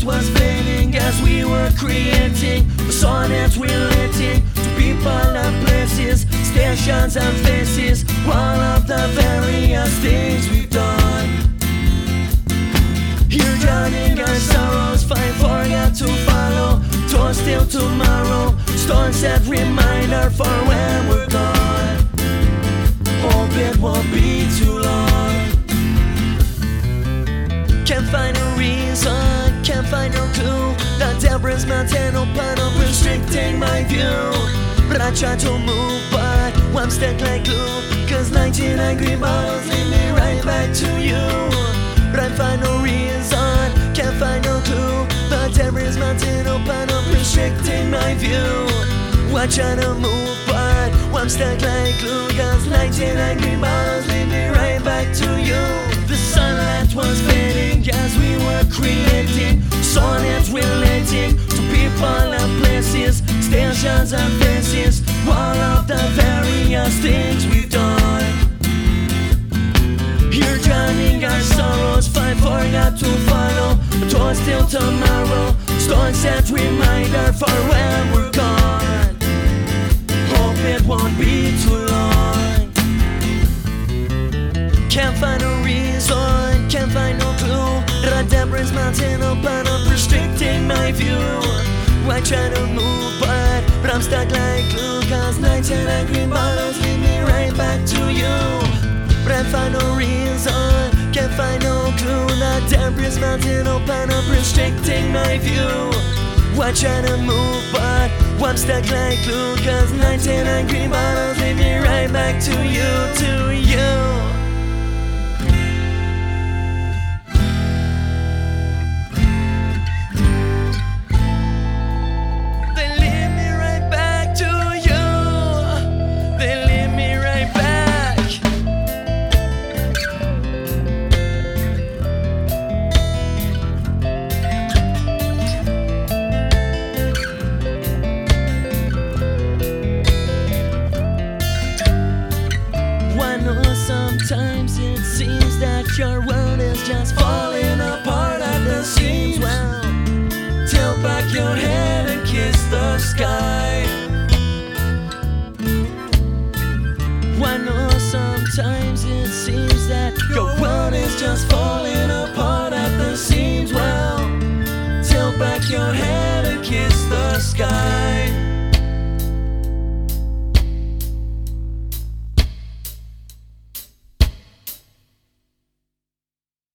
was fading as we were creating the sonnets relating to people and places, stations and faces, all of the various things we've done. Here drowning our sorrows, find forget to follow, toast till tomorrow, stone set reminder for when we're gone. Hope it won't be too long. Can't find a reason, can't find no clue. The Deborah's mountain open up, restricting my view. But I try to move, but I'm stuck like glue. Cause 19 angry bottles lead me right back to you. But I find no reason, can't find no clue. The Deborah's mountain open up, restricting my view. I try to move, but I'm stuck like glue. Cause 19 angry bottles lead me right back to you. The sunlight was fading as we were creating sonnets relating to people and places, stations and faces, all of the various things we've done. Here drowning our sorrows, find forgot to follow, toast till tomorrow, stone set reminder for when we're gone. Hope it won't be too long. Can't find a reason, can't find no clue. Deborah's mountain open up, restricting my view. I try to move, but I'm stuck like glue. Cause 19 angry bottles lead me right back to you. But I find no reason, can't find no clue. Deborah's mountain open up, restricting my view. I try to move, but I'm stuck like glue. Cause 19 angry bottles lead me right back to you, to you.